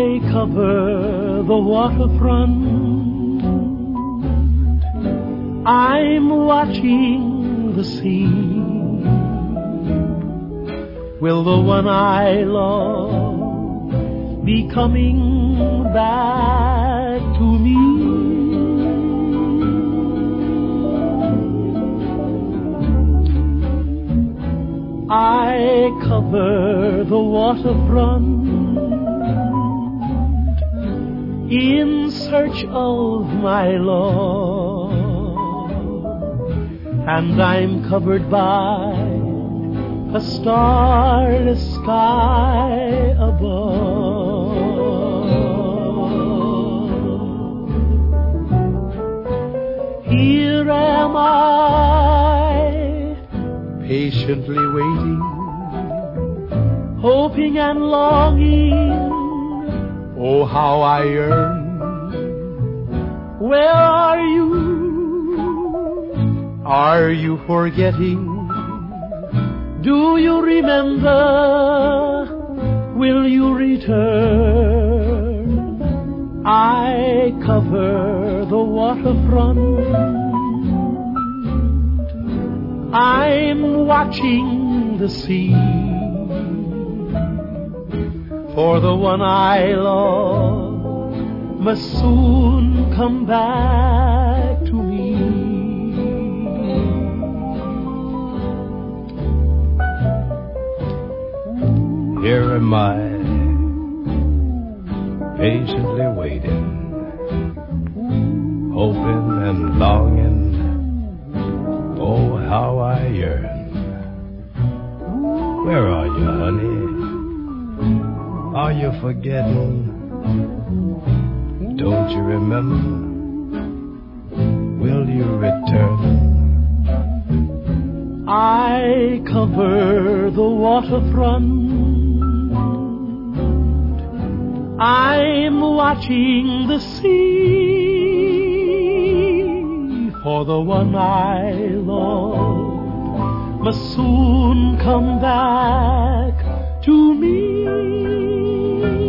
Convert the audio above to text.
I cover the waterfront. I'm watching the sea. Will the one I love be coming back to me? I cover the waterfront in search of my love, and I'm covered by a starless sky above. Here am I, patiently waiting, hoping and longing. Oh, how I yearn. Where are you? Are you forgetting? Do you remember? Will you return? I cover the waterfront. I'm watching the sea for the one I love must soon come back to me. Here am I, patiently waiting, hoping and longing. Oh, how I yearn. Where are you, honey? Are you forgetting? Don't you remember? Will you return? I cover the waterfront. I'm watching the sea, for the one I love must soon come back to me.